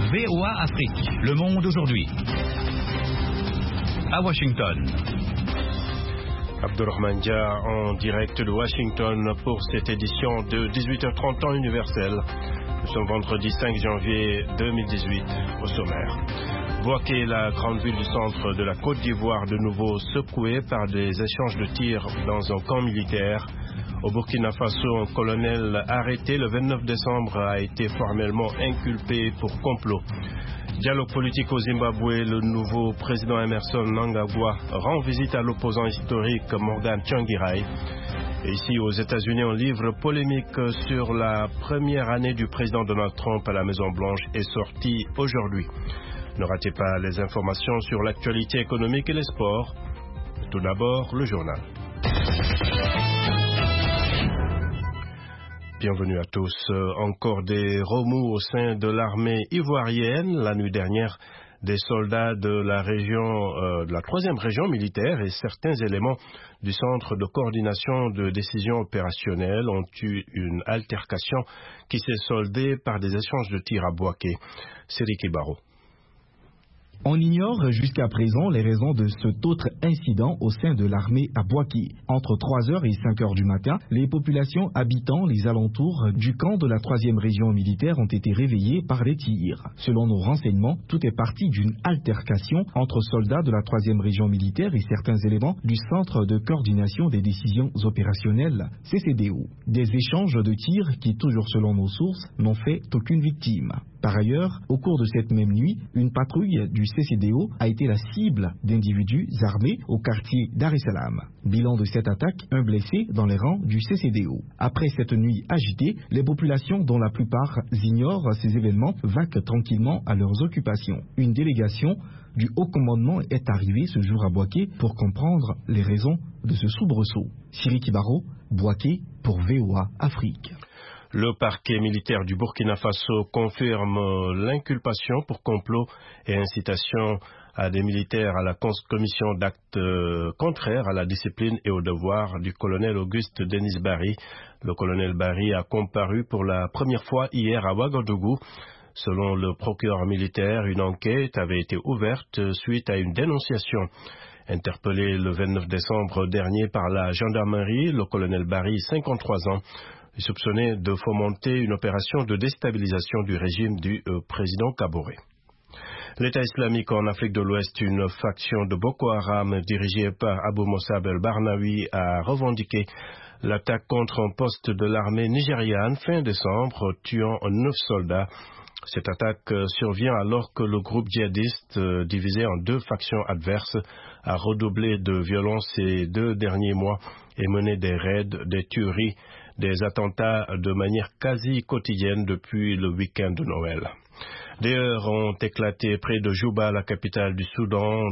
VOA Afrique, le monde aujourd'hui. À Washington. Abdurrahman Dia en direct de Washington pour cette édition de 18h30 temps universel. Nous sommes vendredi 5 janvier 2018 au sommaire. Bouaké, la grande ville du centre de la Côte d'Ivoire, de nouveau secouée par des échanges de tirs dans un camp militaire. Au Burkina Faso, un colonel arrêté le 29 décembre a été formellement inculpé pour complot. Dialogue politique au Zimbabwe, le nouveau président Emerson Mnangagwa rend visite à l'opposant historique Morgan Tsvangirai. Et ici aux États-Unis, un livre polémique sur la première année du président Donald Trump à la Maison-Blanche est sorti aujourd'hui. Ne ratez pas les informations sur l'actualité économique et les sports. Tout d'abord, le journal. Bienvenue à tous. Encore des remous au sein de l'armée ivoirienne. La nuit dernière, des soldats de la région, de la 3e région militaire et certains éléments du centre de coordination de décision opérationnelle ont eu une altercation qui s'est soldée par des échanges de tirs à Bouaké. Sériki Baro. On ignore jusqu'à présent les raisons de cet autre incident au sein de l'armée à Bouaké. Entre 3h et 5h du matin, les populations habitant les alentours du camp de la 3e région militaire ont été réveillées par des tirs. Selon nos renseignements, tout est parti d'une altercation entre soldats de la 3e région militaire et certains éléments du Centre de coordination des décisions opérationnelles, CCDO. Des échanges de tirs qui, toujours selon nos sources, n'ont fait aucune victime. Par ailleurs, au cours de cette même nuit, une patrouille du CCDO a été la cible d'individus armés au quartier Dar es Salaam. Bilan de cette attaque, un blessé dans les rangs du CCDO. Après cette nuit agitée, les populations, dont la plupart ignorent ces événements, vaquent tranquillement à leurs occupations. Une délégation du haut commandement est arrivée ce jour à Bouaké pour comprendre les raisons de ce soubresaut. Sériki Baro, Bouaké pour VOA Afrique. Le parquet militaire du Burkina Faso confirme l'inculpation pour complot et incitation à des militaires à la commission d'actes contraires à la discipline et aux devoirs du colonel Auguste Denis Barry. Le colonel Barry a comparu pour la première fois hier à Ouagadougou. Selon le procureur militaire, une enquête avait été ouverte suite à une dénonciation. Interpellé le 29 décembre dernier par la gendarmerie, le colonel Barry, 53 ans, est soupçonné de fomenter une opération de déstabilisation du régime du président Kaboré. L'État islamique en Afrique de l'Ouest, une faction de Boko Haram dirigée par Abu Mossab el-Barnawi, a revendiqué l'attaque contre un poste de l'armée nigériane fin décembre, tuant 9 soldats. Cette attaque survient alors que le groupe djihadiste, divisé en 2 factions adverses, a redoublé de violence ces 2 derniers mois et mené des raids, des tueries, des attentats de manière quasi quotidienne depuis le week-end de Noël. Des heurts ont éclaté près de Juba, la capitale du Soudan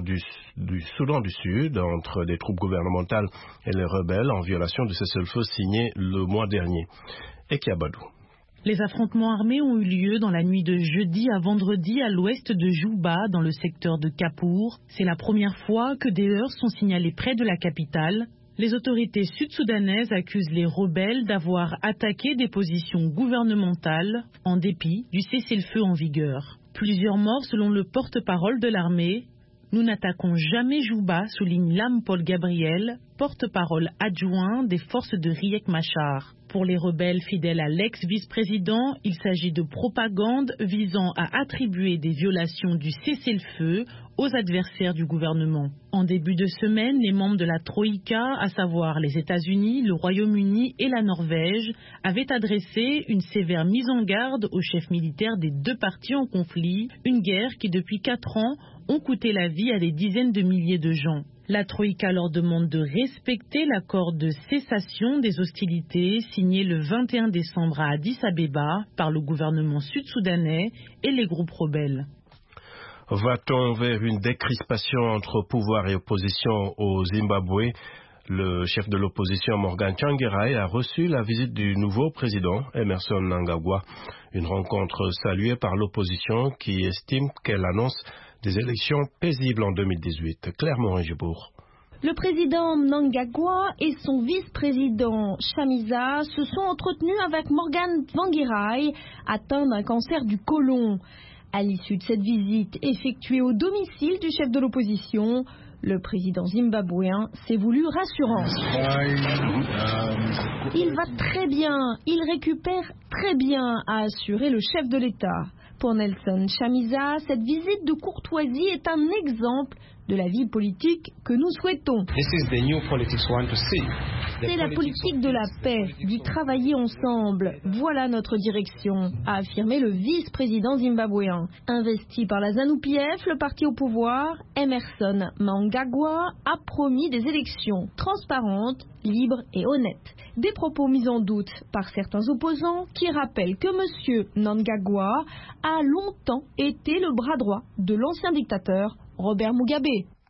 du Sud, entre des troupes gouvernementales et les rebelles en violation de cessez-le-feu signé le mois dernier. Ekiabadou. Les affrontements armés ont eu lieu dans la nuit de jeudi à vendredi à l'ouest de Juba, dans le secteur de Kapour. C'est la première fois que des heurts sont signalés près de la capitale. Les autorités sud-soudanaises accusent les rebelles d'avoir attaqué des positions gouvernementales en dépit du cessez-le-feu en vigueur. Plusieurs morts selon le porte-parole de l'armée. Nous n'attaquons jamais Juba, souligne Lam Paul Gabriel, porte-parole adjoint des forces de Riek Machar. Pour les rebelles fidèles à l'ex-vice-président, il s'agit de propagande visant à attribuer des violations du cessez-le-feu aux adversaires du gouvernement. En début de semaine, les membres de la Troïka, à savoir les États-Unis, le Royaume-Uni et la Norvège, avaient adressé une sévère mise en garde aux chefs militaires des 2 parties en conflit, une guerre qui depuis 4 ans ont coûté la vie à des dizaines de milliers de gens. La Troïka leur demande de respecter l'accord de cessation des hostilités signé le 21 décembre à Addis Abeba par le gouvernement sud-soudanais et les groupes rebelles. Va-t-on vers une décrispation entre pouvoir et opposition au Zimbabwe? Le chef de l'opposition Morgan Tsvangirai a reçu la visite du nouveau président Emerson Mnangagwa, une rencontre saluée par l'opposition qui estime qu'elle annonce des élections paisibles en 2018. Claire Morin-Gibourg. Le président Mnangagwa et son vice-président Chamisa se sont entretenus avec Morgan Tsvangirai, atteint d'un cancer du côlon. À l'issue de cette visite effectuée au domicile du chef de l'opposition, le président zimbabwéen s'est voulu rassurant. Il va très bien, il récupère très bien, a assuré le chef de l'État. Pour Nelson Chamisa, cette visite de courtoisie est un exemple de la vie politique que nous souhaitons. C'est la politique de la paix, du travailler ensemble. Voilà notre direction, a affirmé le vice-président zimbabwéen. Investi par la ZANU-PF, le parti au pouvoir, Emmerson Mnangagwa a promis des élections transparentes, libres et honnêtes. Des propos mis en doute par certains opposants qui rappellent que M. Mnangagwa a longtemps été le bras droit de l'ancien dictateur Robert Mugabe.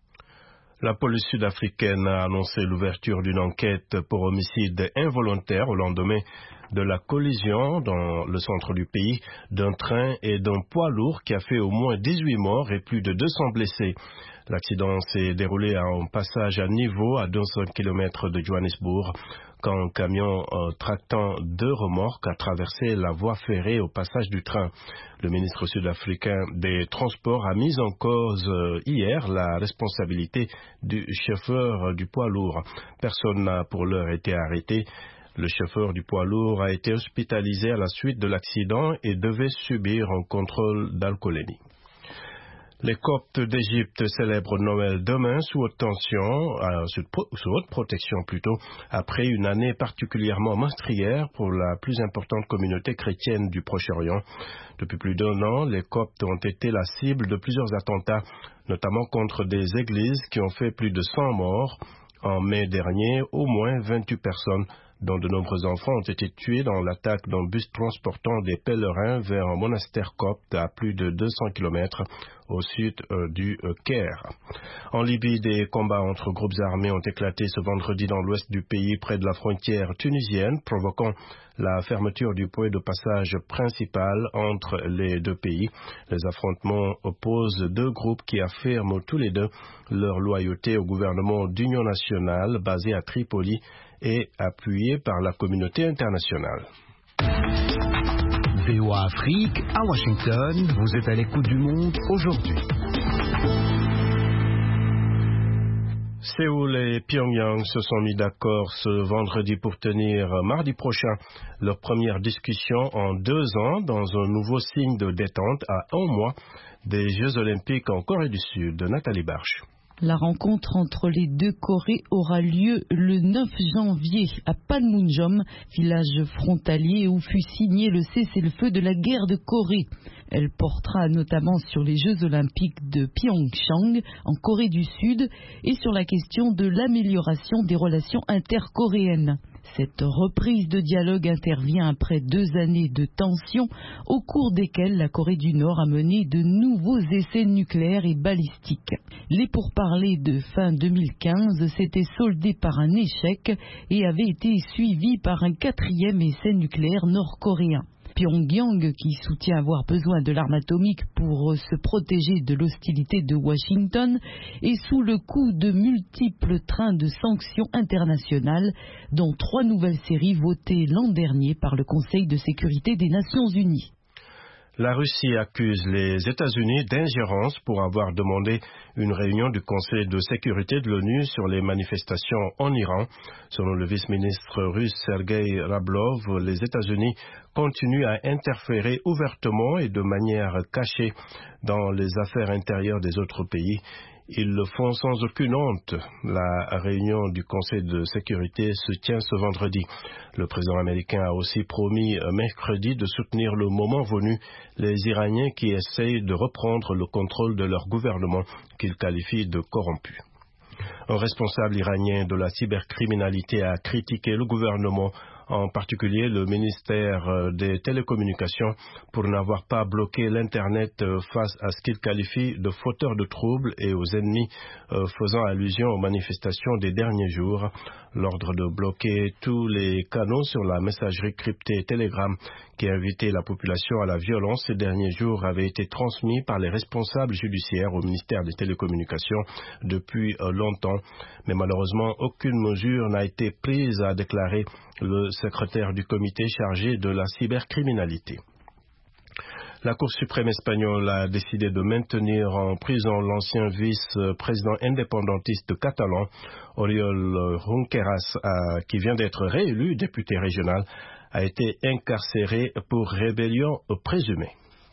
La police sud-africaine a annoncé l'ouverture d'une enquête pour homicide involontaire au lendemain de la collision dans le centre du pays d'un train et d'un poids lourd qui a fait au moins 18 morts et plus de 200 blessés. L'accident s'est déroulé à un passage à niveau à 200 km de Johannesburg quand un camion tractant 2 remorques a traversé la voie ferrée au passage du train. Le ministre sud-africain des Transports a mis en cause hier la responsabilité du chauffeur du poids lourd. Personne n'a pour l'heure été arrêté. Le chauffeur du poids lourd a été hospitalisé à la suite de l'accident et devait subir un contrôle d'alcoolémie. Les Coptes d'Égypte célèbrent Noël demain sous haute tension, sous haute protection plutôt, après une année particulièrement meurtrière pour la plus importante communauté chrétienne du Proche-Orient. Depuis plus d'1 an, les Coptes ont été la cible de plusieurs attentats, notamment contre des églises qui ont fait plus de 100 morts. En mai dernier, au moins 28 personnes, dont de nombreux enfants, ont été tués dans l'attaque d'un bus transportant des pèlerins vers un monastère copte à plus de 200 km au sud du Caire. En Libye, des combats entre groupes armés ont éclaté ce vendredi dans l'ouest du pays, près de la frontière tunisienne, provoquant la fermeture du point de passage principal entre les deux pays. Les affrontements opposent 2 groupes qui affirment tous les deux leur loyauté au gouvernement d'union nationale basé à Tripoli et appuyé par la communauté internationale. VOA Afrique, à Washington, vous êtes à l'écoute du monde aujourd'hui. Séoul et Pyongyang se sont mis d'accord ce vendredi pour tenir mardi prochain leur première discussion en 2 ans dans un nouveau signe de détente à 1 mois des Jeux Olympiques en Corée du Sud. Nathalie Barche. La rencontre entre les 2 Corées aura lieu le 9 janvier à Panmunjom, village frontalier où fut signé le cessez-le-feu de la guerre de Corée. Elle portera notamment sur les Jeux Olympiques de Pyeongchang en Corée du Sud et sur la question de l'amélioration des relations intercoréennes. Cette reprise de dialogue intervient après 2 années de tensions au cours desquelles la Corée du Nord a mené de nouveaux essais nucléaires et balistiques. Les pourparlers de fin 2015 s'étaient soldés par un échec et avaient été suivis par un 4e essai nucléaire nord-coréen. Pyongyang, qui soutient avoir besoin de l'arme atomique pour se protéger de l'hostilité de Washington, est sous le coup de multiples trains de sanctions internationales, dont 3 nouvelles séries votées l'an dernier par le Conseil de sécurité des Nations Unies. La Russie accuse les États-Unis d'ingérence pour avoir demandé une réunion du Conseil de sécurité de l'ONU sur les manifestations en Iran. Selon le vice-ministre russe Sergei Rablov, les États-Unis continuent à interférer ouvertement et de manière cachée dans les affaires intérieures des autres pays. Ils le font sans aucune honte. La réunion du Conseil de sécurité se tient ce vendredi. Le président américain a aussi promis mercredi de soutenir le moment venu les Iraniens qui essayent de reprendre le contrôle de leur gouvernement qu'il qualifie de corrompu. Un responsable iranien de la cybercriminalité a critiqué le gouvernement, en particulier le ministère des Télécommunications, pour n'avoir pas bloqué l'Internet face à ce qu'il qualifie de fauteurs de troubles et aux ennemis faisant allusion aux manifestations des derniers jours. L'ordre de bloquer tous les canaux sur la messagerie cryptée Telegram qui invitait la population à la violence ces derniers jours avait été transmis par les responsables judiciaires au ministère des Télécommunications depuis longtemps. Mais malheureusement, aucune mesure n'a été prise, a déclaré le secrétaire du comité chargé de la cybercriminalité. La Cour suprême espagnole a décidé de maintenir en prison l'ancien vice-président indépendantiste catalan, Oriol Junqueras, qui vient d'être réélu député régional, a été incarcéré pour rébellion présumée.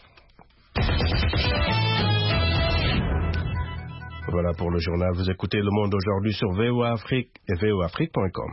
Voilà pour le journal. Vous écoutez Le Monde aujourd'hui sur VOA Afrique et voaafrique.com.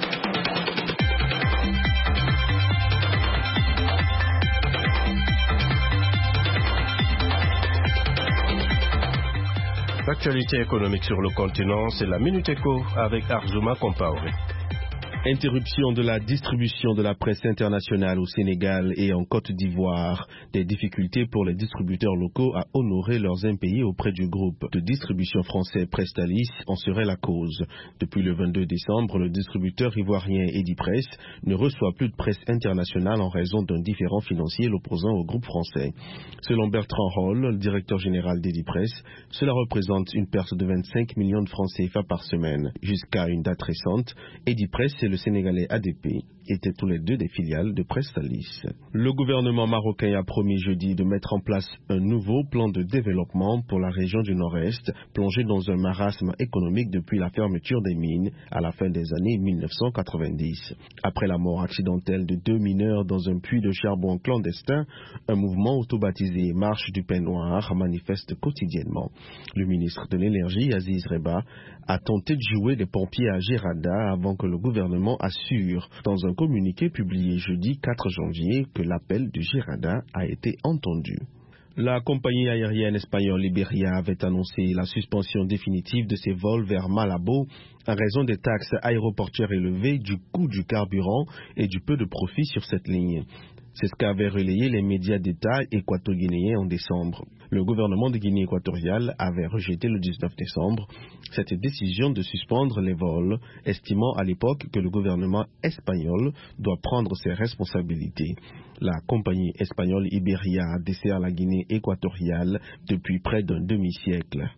L'actualité économique sur le continent, c'est la Minute Éco avec Arzouma Compaoré. Interruption de la distribution de la presse internationale au Sénégal et en Côte d'Ivoire. Des difficultés pour les distributeurs locaux à honorer leurs impayés auprès du groupe de distribution français Prestalis en serait la cause. Depuis le 22 décembre, le distributeur ivoirien Edipresse ne reçoit plus de presse internationale en raison d'un différend financier l'opposant au groupe français. Selon Bertrand Hall, le directeur général d'Edipresse, cela représente une perte de 25 millions de francs CFA par semaine. Jusqu'à une date récente, Edipresse et le Sénégalais ADP étaient tous les deux des filiales de Prestalis. Le gouvernement marocain a promis jeudi de mettre en place un nouveau plan de développement pour la région du Nord-Est, plongée dans un marasme économique depuis la fermeture des mines à la fin des années 1990. Après la mort accidentelle de 2 mineurs dans un puits de charbon clandestin, un mouvement auto-baptisé Marche du Pain Noir manifeste quotidiennement. Le ministre de l'Énergie, Aziz Reba, a tenté de jouer des pompiers à Gérada avant que le gouvernement assure, dans un communiqué publié jeudi 4 janvier, que l'appel de Gérada a été entendu. La compagnie aérienne espagnole Iberia avait annoncé la suspension définitive de ses vols vers Malabo en raison des taxes aéroportuaires élevées, du coût du carburant et du peu de profit sur cette ligne. C'est ce qu'avaient relayé les médias d'État équato-guinéens en décembre. Le gouvernement de Guinée équatoriale avait rejeté le 19 décembre cette décision de suspendre les vols, estimant à l'époque que le gouvernement espagnol doit prendre ses responsabilités. La compagnie espagnole Iberia dessert la Guinée équatoriale depuis près d'un demi-siècle.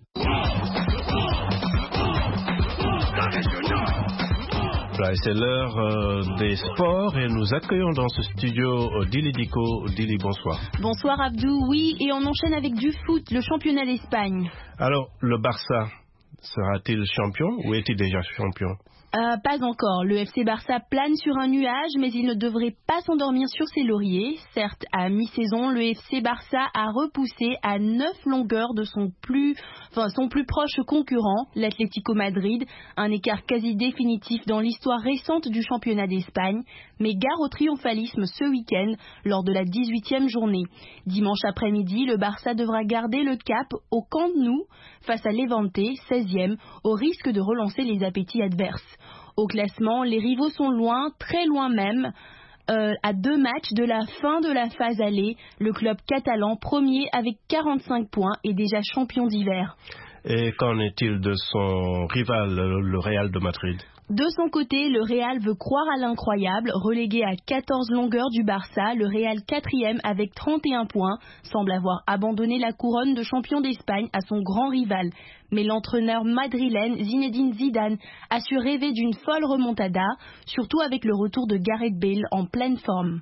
C'est l'heure des sports et nous accueillons dans ce studio Dili Diko. Dili, bonsoir. Bonsoir Abdou, oui, et on enchaîne avec du foot, le championnat d'Espagne. Alors, le Barça sera-t-il champion ou est-il déjà champion ? Pas encore. Le FC Barça plane sur un nuage, mais il ne devrait pas s'endormir sur ses lauriers. Certes, à mi-saison, le FC Barça a repoussé à 9 longueurs de son plus proche concurrent, l'Atlético Madrid, un écart quasi définitif dans l'histoire récente du championnat d'Espagne, mais gare au triomphalisme ce week-end lors de la 18e journée. Dimanche après-midi, le Barça devra garder le cap au Camp Nou face à Levante, 16e, au risque de relancer les appétits adverses. Au classement, les rivaux sont loin, très loin même. À 2 matchs de la fin de la phase aller, le club catalan, premier avec 45 points, est déjà champion d'hiver. Et qu'en est-il de son rival, le Real de Madrid ? De son côté, le Real veut croire à l'incroyable. Relégué à 14 longueurs du Barça, le Real 4e avec 31 points semble avoir abandonné la couronne de champion d'Espagne à son grand rival. Mais l'entraîneur madrilène Zinedine Zidane a su rêver d'une folle remontada, surtout avec le retour de Gareth Bale en pleine forme.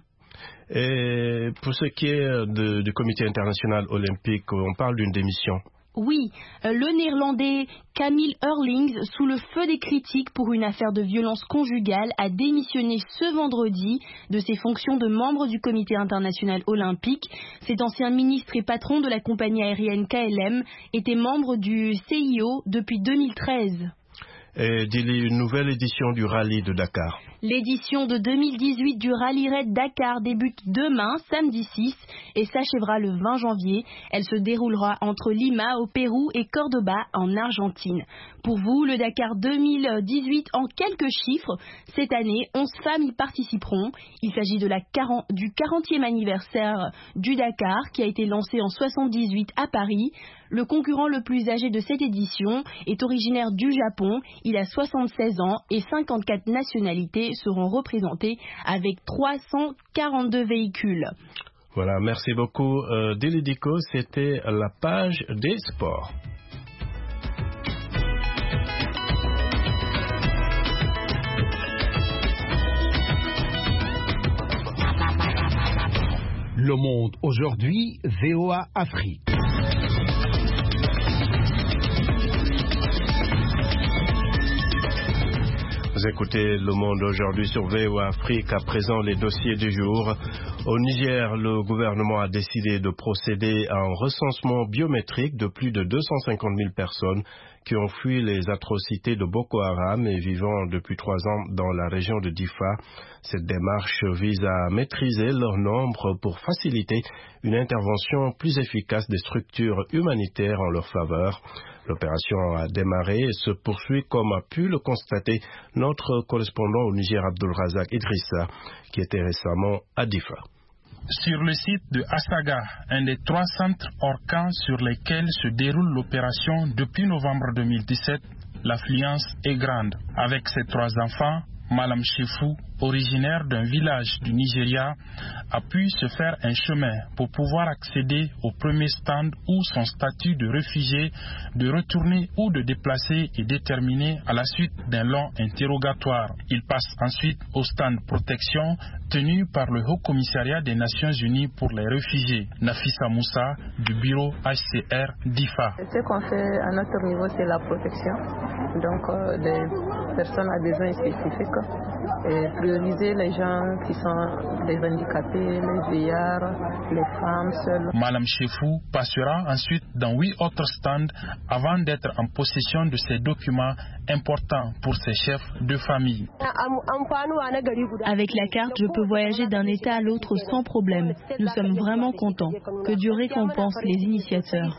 Et pour ce qui est du comité international olympique, on parle d'une démission. Oui, le néerlandais Camille Eurlings, sous le feu des critiques pour une affaire de violence conjugale, a démissionné ce vendredi de ses fonctions de membre du comité international olympique. Cet ancien ministre et patron de la compagnie aérienne KLM était membre du CIO depuis 2013. Et une nouvelle édition du rallye de Dakar. L'édition de 2018 du Rallye Raid Dakar débute demain, samedi 6, et s'achèvera le 20 janvier. Elle se déroulera entre Lima au Pérou et Cordoba en Argentine. Pour vous, le Dakar 2018 en quelques chiffres. Cette année, 11 femmes y participeront. Il s'agit de du 40e anniversaire du Dakar qui a été lancé en 78 à Paris. Le concurrent le plus âgé de cette édition est originaire du Japon. Il a 76 ans et 54 nationalités seront représentées avec 342 véhicules. Voilà, merci beaucoup. Dili Diko, c'était la page des sports. Le Monde aujourd'hui, VOA Afrique. Vous écoutez Le Monde aujourd'hui sur VOA Afrique. À présent, les dossiers du jour. Au Niger, le gouvernement a décidé de procéder à un recensement biométrique de plus de 250 000 personnes qui ont fui les atrocités de Boko Haram et vivant depuis 3 ans dans la région de Difa. Cette démarche vise à maîtriser leur nombre pour faciliter une intervention plus efficace des structures humanitaires en leur faveur. L'opération a démarré et se poursuit comme a pu le constater notre correspondant au Niger, Abdulrazak Idrissa, qui était récemment à Difa. Sur le site de Asaga, un des 3 centres Orcan sur lesquels se déroule l'opération depuis novembre 2017, l'affluence est grande. Avec ses 3 enfants, Malam Chefou, originaire d'un village du Nigeria, a pu se faire un chemin pour pouvoir accéder au premier stand où son statut de réfugié, de retourner ou de déplacer est déterminé à la suite d'un long interrogatoire. Il passe ensuite au stand protection tenu par le Haut Commissariat des Nations Unies pour les réfugiés, Nafissa Moussa, du bureau HCR d'IFA. Ce qu'on fait à notre niveau, c'est la protection. Donc, des personnes à besoins spécifiques. Et prioriser les gens qui sont des handicapés, les vieillards, les femmes seules. Malam Chefou passera ensuite dans 8 autres stands avant d'être en possession de ces documents importants pour ses chefs de famille. Avec la carte, je peux voyager d'un état à l'autre sans problème. Nous sommes vraiment contents. Que Dieu récompense les initiateurs.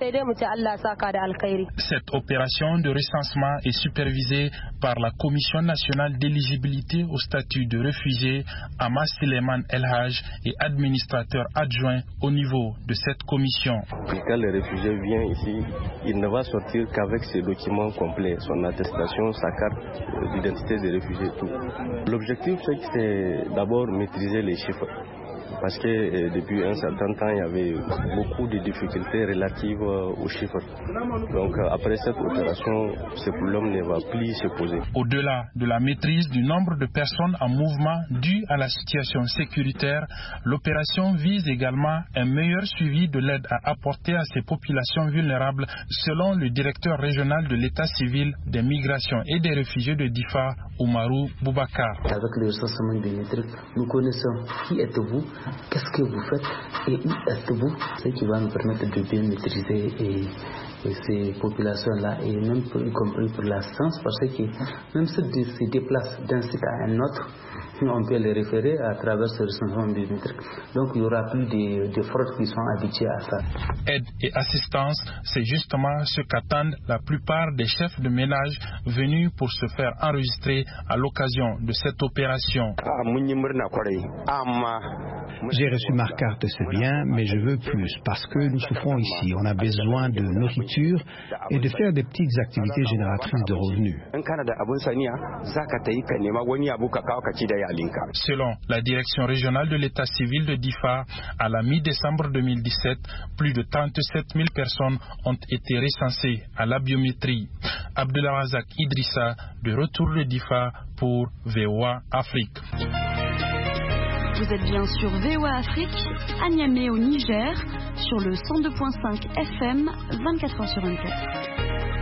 Cette opération de recensement est supervisée par la Commission nationale d'éligibilité au statut de réfugié, Amas Suleiman El Haj, est administrateur adjoint au niveau de cette commission. Quand le réfugié vient ici, il ne va sortir qu'avec ses documents complets, son attestation, sa carte d'identité des réfugiés, tout. L'objectif, c'est d'abord maîtriser les chiffres. Parce que depuis un certain temps, il y avait beaucoup de difficultés relatives aux chiffres. Donc après cette opération, ce problème ne va plus se poser. Au-delà de la maîtrise du nombre de personnes en mouvement dû à la situation sécuritaire, l'opération vise également un meilleur suivi de l'aide à apporter à ces populations vulnérables, selon le directeur régional de l'État civil des migrations et des réfugiés de Difa, Oumarou Boubacar. Avec le recensement biométrique, nous connaissons qui êtes-vous, qu'est-ce que vous faites et où êtes-vous, ce qui va nous permettre de bien maîtriser ces populations-là et même y compris pour la science, parce que même ceux qui se déplacent d'un site à un autre, on peut les référer à travers ce recensement biométrique. Donc il y aura plus de fraudes qui sont habitués à ça. Aide et assistance, c'est justement ce qu'attendent la plupart des chefs de ménage venus pour se faire enregistrer à l'occasion de cette opération. J'ai reçu ma carte, c'est bien, mais je veux plus parce que nous souffrons ici. On a besoin de nourriture et de faire des petites activités génératrices de revenus. Selon la direction régionale de l'État civil de Difa, à la mi-décembre 2017, plus de 37 000 personnes ont été recensées à la biométrie. Abdulrazak Idrissa, de retour de Difa pour VOA Afrique. Vous êtes bien sur VOA Afrique, à Niamey au Niger, sur le 102.5 FM, 24h/24.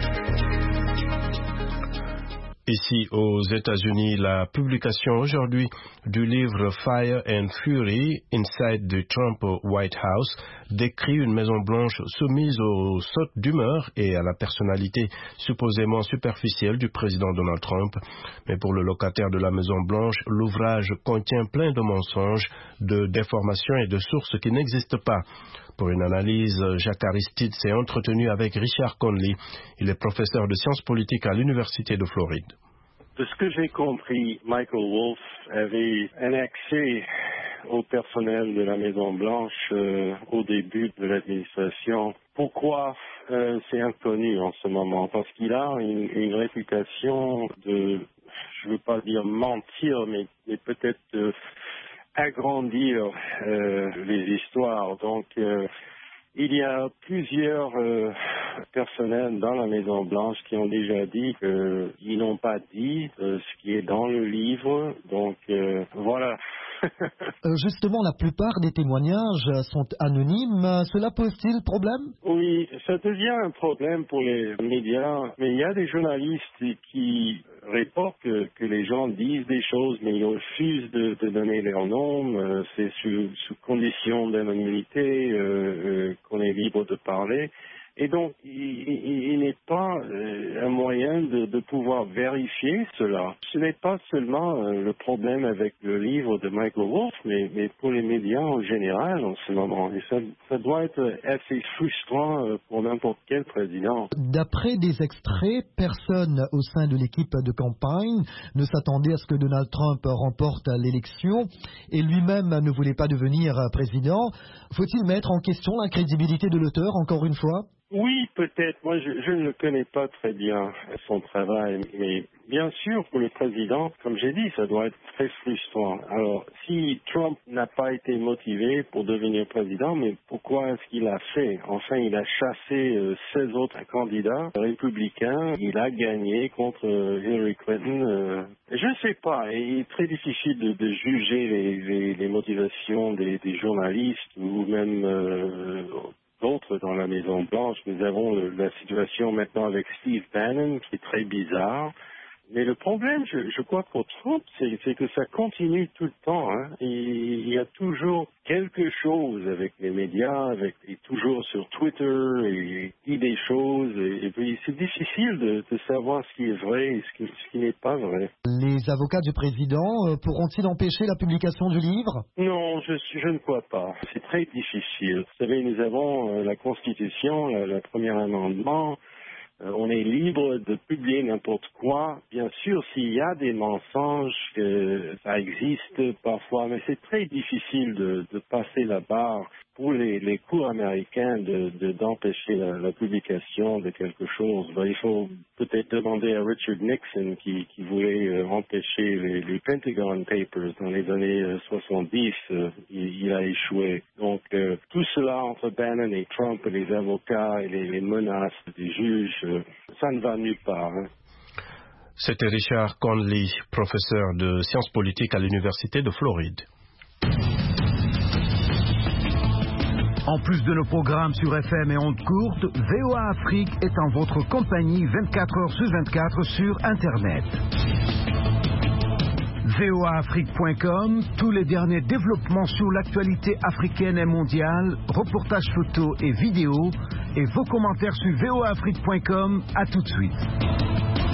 Ici aux États-Unis, la publication aujourd'hui du livre Fire and Fury, Inside the Trump White House, décrit une Maison-Blanche soumise aux sautes d'humeur et à la personnalité supposément superficielle du président Donald Trump. Mais pour le locataire de la Maison-Blanche, l'ouvrage contient plein de mensonges, de déformations et de sources qui n'existent pas. Pour une analyse, Jacques Aristide s'est entretenu avec Richard Conley. Il est professeur de sciences politiques à l'Université de Floride. De ce que j'ai compris, Michael Wolff avait un accès au personnel de la Maison-Blanche au début de l'administration. Pourquoi c'est inconnu en ce moment? Parce qu'il a une réputation de, je ne veux pas dire mentir, mais peut-être agrandir les histoires. Donc, il y a plusieurs personnels dans la Maison-Blanche qui ont déjà dit qu'ils n'ont pas dit ce qui est dans le livre. Donc, voilà. Justement, la plupart des témoignages sont anonymes. Cela pose-t-il problème? Oui, ça devient un problème pour les médias, mais il y a des journalistes qui reportent que les gens disent des choses, mais ils refusent de donner leur nom. C'est sous condition d'anonymité qu'on est libre de parler. Et donc, il n'est pas un moyen de pouvoir vérifier cela. Ce n'est pas seulement le problème avec le livre de Michael Wolff, mais pour les médias en général en ce moment. Et ça doit être assez frustrant pour n'importe quel président. D'après des extraits, personne au sein de l'équipe de campagne ne s'attendait à ce que Donald Trump remporte l'élection et lui-même ne voulait pas devenir président. Faut-il mettre en question la crédibilité de l'auteur, encore une fois? Oui, peut-être. Moi, je ne le connais pas très bien, son travail. Mais bien sûr, pour le président, comme j'ai dit, ça doit être très frustrant. Alors, si Trump n'a pas été motivé pour devenir président, mais pourquoi est-ce qu'il a fait? Enfin, il a chassé 16 autres candidats républicains. Il a gagné contre Hillary Clinton. Je ne sais pas. Il est très difficile de juger les motivations des journalistes ou même d'autres dans la Maison-Blanche. Nous avons la situation maintenant avec Steve Bannon qui est très bizarre. Mais le problème, je crois, pour Trump, c'est que ça continue tout le temps. Il y a toujours quelque chose avec les médias, et toujours sur Twitter, et il dit des choses. Et puis c'est difficile de savoir ce qui est vrai et ce qui n'est pas vrai. Les avocats du président pourront-ils empêcher la publication du livre? Non, je ne crois pas. C'est très difficile. Vous savez, nous avons la Constitution, le premier amendement. On est libre de publier n'importe quoi. Bien sûr, s'il y a des mensonges, ça existe parfois, mais c'est très difficile de passer la barre pour les cours américains d'empêcher la publication de quelque chose. Il faut peut-être demander à Richard Nixon qui voulait empêcher les Pentagon Papers dans les années 70. Il a échoué. Donc tout cela entre Bannon et Trump, et les avocats et les menaces des juges, ça ne va nulle part. C'était Richard Conley, professeur de sciences politiques à l'Université de Floride. En plus de nos programmes sur FM et ondes courtes, VOA Afrique est en votre compagnie 24 heures sur 24 sur Internet. voaafrique.com, tous les derniers développements sur l'actualité africaine et mondiale, reportages photos et vidéos, et vos commentaires sur voaafrique.com. À tout de suite.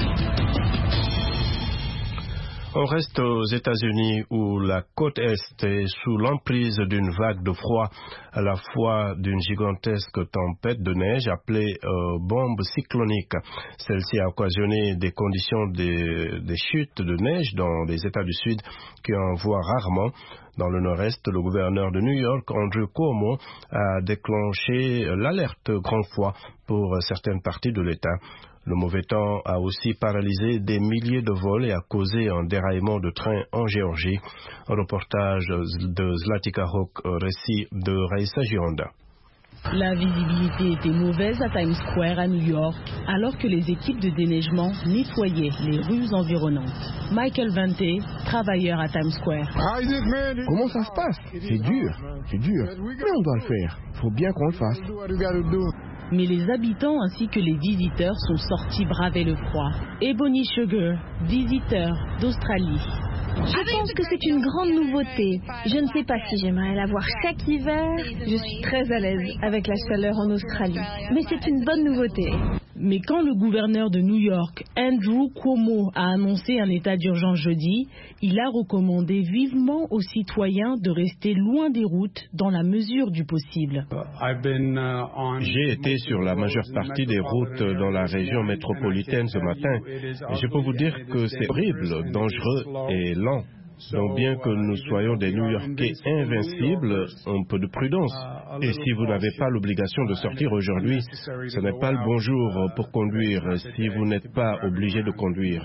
On reste aux États-Unis où la côte Est est sous l'emprise d'une vague de froid, à la fois d'une gigantesque tempête de neige appelée bombe cyclonique. Celle-ci a occasionné des conditions des chutes de neige dans les États du Sud qui en voient rarement. Dans le nord-est, le gouverneur de New York, Andrew Cuomo, a déclenché l'alerte grand froid pour certaines parties de l'État. Le mauvais temps a aussi paralysé des milliers de vols et a causé un déraillement de train en Géorgie. Un reportage de Zlatica Hawk, récit de Raissa Gironda. La visibilité était mauvaise à Times Square à New York, alors que les équipes de déneigement nettoyaient les rues environnantes. Michael Vente, travailleur à Times Square. Comment ça se passe? C'est dur, mais on doit le faire. Faut bien qu'on le fasse. Mais les habitants ainsi que les visiteurs sont sortis braver le froid. Ebony Sugar, visiteur d'Australie. Je pense que c'est une grande nouveauté. Je ne sais pas si j'aimerais la voir chaque hiver. Je suis très à l'aise avec la chaleur en Australie. Mais c'est une bonne nouveauté. Mais quand le gouverneur de New York, Andrew Cuomo, a annoncé un état d'urgence jeudi, il a recommandé vivement aux citoyens de rester loin des routes dans la mesure du possible. J'ai été sur la majeure partie des routes dans la région métropolitaine ce matin. Et je peux vous dire que c'est horrible, dangereux et lent. Donc bien que nous soyons des New-Yorkais invincibles, un peu de prudence. Et si vous n'avez pas l'obligation de sortir aujourd'hui, ce n'est pas le bon jour pour conduire si vous n'êtes pas obligé de conduire.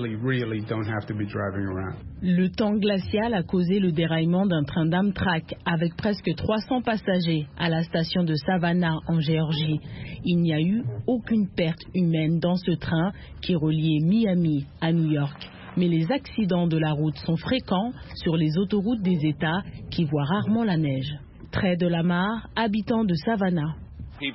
Le temps glacial a causé le déraillement d'un train d'Amtrak avec presque 300 passagers à la station de Savannah en Géorgie. Il n'y a eu aucune perte humaine dans ce train qui reliait Miami à New York. Mais les accidents de la route sont fréquents sur les autoroutes des États qui voient rarement la neige. Trey de Lamar, habitant de Savannah. Les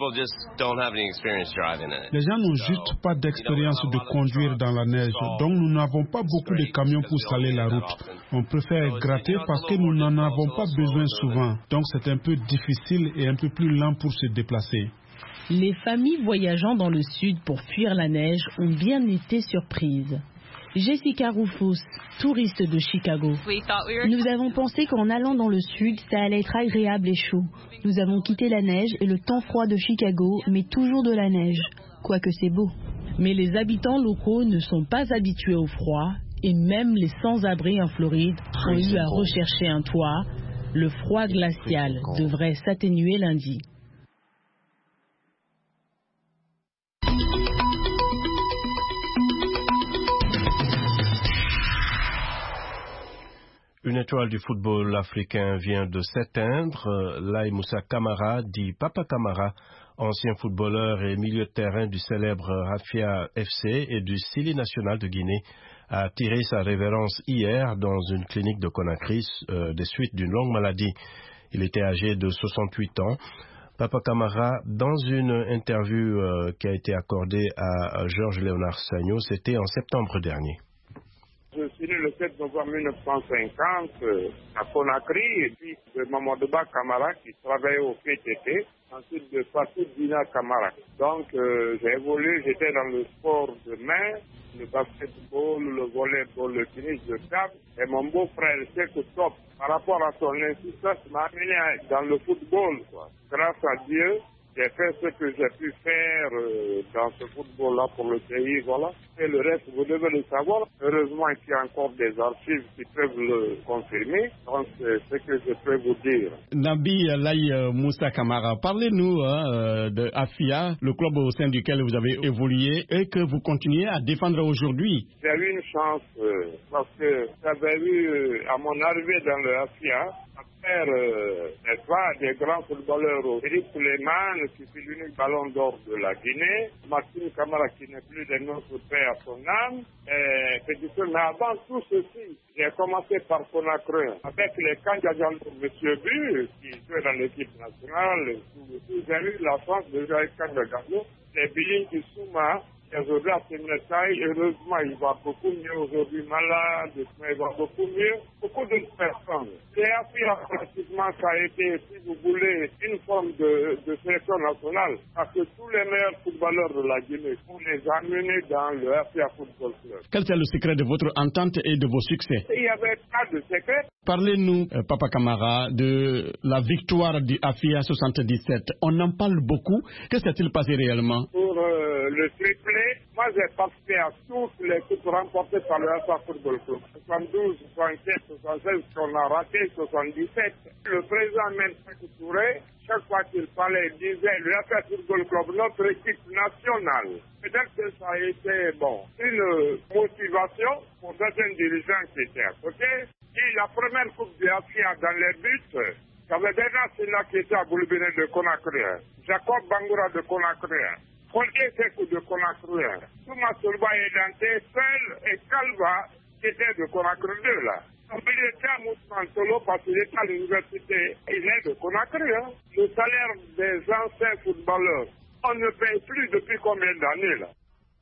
gens n'ont juste pas d'expérience de conduire dans la neige, donc nous n'avons pas beaucoup de camions pour saler la route. On préfère gratter parce que nous n'en avons pas besoin souvent, donc c'est un peu difficile et un peu plus lent pour se déplacer. Les familles voyageant dans le sud pour fuir la neige ont bien été surprises. Jessica Rufus, touriste de Chicago. Nous avons pensé qu'en allant dans le sud, ça allait être agréable et chaud. Nous avons quitté la neige et le temps froid de Chicago, mais toujours de la neige, quoique c'est beau. Mais les habitants locaux ne sont pas habitués au froid et même les sans-abri en Floride ont eu à rechercher un toit. Le froid glacial devrait s'atténuer lundi. Une étoile du football africain vient de s'éteindre. Laye Moussa Camara, dit Papa Camara, ancien footballeur et milieu de terrain du célèbre Afia FC et du Sili national de Guinée, a tiré sa révérence hier dans une clinique de Conakry des suites d'une longue maladie. Il était âgé de 68 ans. Papa Camara, dans une interview qui a été accordée à Georges Léonard Sagno, c'était en septembre dernier. Je suis né le 7 novembre 1950 à Conakry et puis de Mamadouba Camara qui travaillait au PTT, ensuite de Fatou Dina Camara. Donc j'ai évolué, j'étais dans le sport de main, le basketball, le volleyball, le tennis de table et mon beau-frère Sekou Top, par rapport à son insistance, m'a amené dans le football, quoi. Grâce à Dieu, j'ai fait ce que j'ai pu faire dans ce football-là pour le pays, voilà. Et le reste, vous devez le savoir. Heureusement qu'il y a encore des archives qui peuvent le confirmer. Donc, c'est ce que je peux vous dire. Nabi Laye Moussa Camara, parlez-nous de Afia, le club au sein duquel vous avez évolué et que vous continuez à défendre aujourd'hui. J'ai eu une chance parce que j'avais eu, à mon arrivée dans le Afia, n'est-ce pas, des grands footballeurs, Eric Suleiman, qui fut l'unique ballon d'or de la Guinée, Martin Camara, qui n'est plus de notre père à son âme, mais avant tout ceci, j'ai commencé par Conakry, avec les Kandjadjan de M. Bu, qui jouait dans l'équipe nationale, j'ai eu la chance de jouer avec Kandjadjan, les Billing Kissouma, aujourd'hui à Séminatai, heureusement il va beaucoup mieux aujourd'hui, malade, mais il va beaucoup mieux. Beaucoup de personnes. Et Afia, pratiquement, ça a été, si vous voulez, une forme de sélection nationale, parce que tous les meilleurs footballeurs de la Guinée, on les a menés dans le Afia Football Club. Quel est le secret de votre entente et de vos succès? Il n'y avait pas de secret. Parlez-nous, Papa Camara, de la victoire du Afia 77. On en parle beaucoup. Que s'est-il passé réellement? Pour le triplé, moi j'ai participé à toutes les coupes remportées par le Afia Football Club. 72, 75, 76, qu'on a raté, 77. Le président Mensakou Touré, chaque fois qu'il parlait, il disait le Afia Football Club, notre équipe nationale. Peut-être que ça a été, une motivation pour certains dirigeants qui étaient à côté. Et la première coupe de Afia dans les buts, j'avais déjà celui-là qui était à Boulbine de Conakry, Jacob Bangoura de Conakry, Fondé Sekou de Conakry, Touma Solba Edanté, Seul et Kalva qui était de Conakry 2 là. Il était à Moussantolo parce qu'il était à l'université, il est de Conakry. Le salaire des anciens footballeurs, on ne paye plus depuis combien d'années là?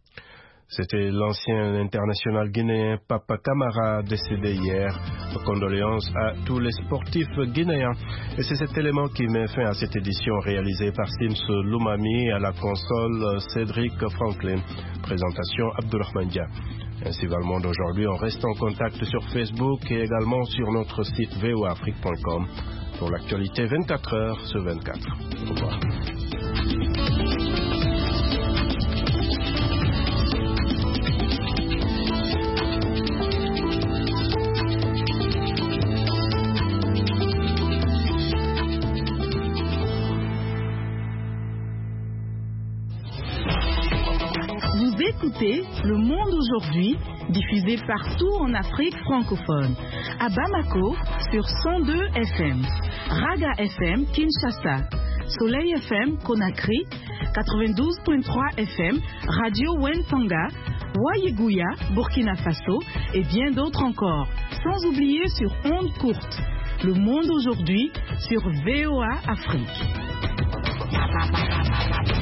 C'était l'ancien international guinéen Papa Camara, décédé hier. Condoléances à tous les sportifs guinéens. Et c'est cet élément qui met fin à cette édition réalisée par Sims Loumami, à la console Cédric Franklin. Présentation Abdourahmane Dia. Ainsi va le monde aujourd'hui. On reste en contact sur Facebook et également sur notre site voafrique.com pour l'actualité 24 heures sur 24. Au revoir. Écoutez Le Monde aujourd'hui, diffusé partout en Afrique francophone. À Bamako, sur 102 FM. Raga FM, Kinshasa. Soleil FM, Conakry. 92.3 FM, Radio Wentanga. Ouaïgouya, Burkina Faso et bien d'autres encore. Sans oublier sur ondes courtes. Le monde aujourd'hui sur VOA Afrique.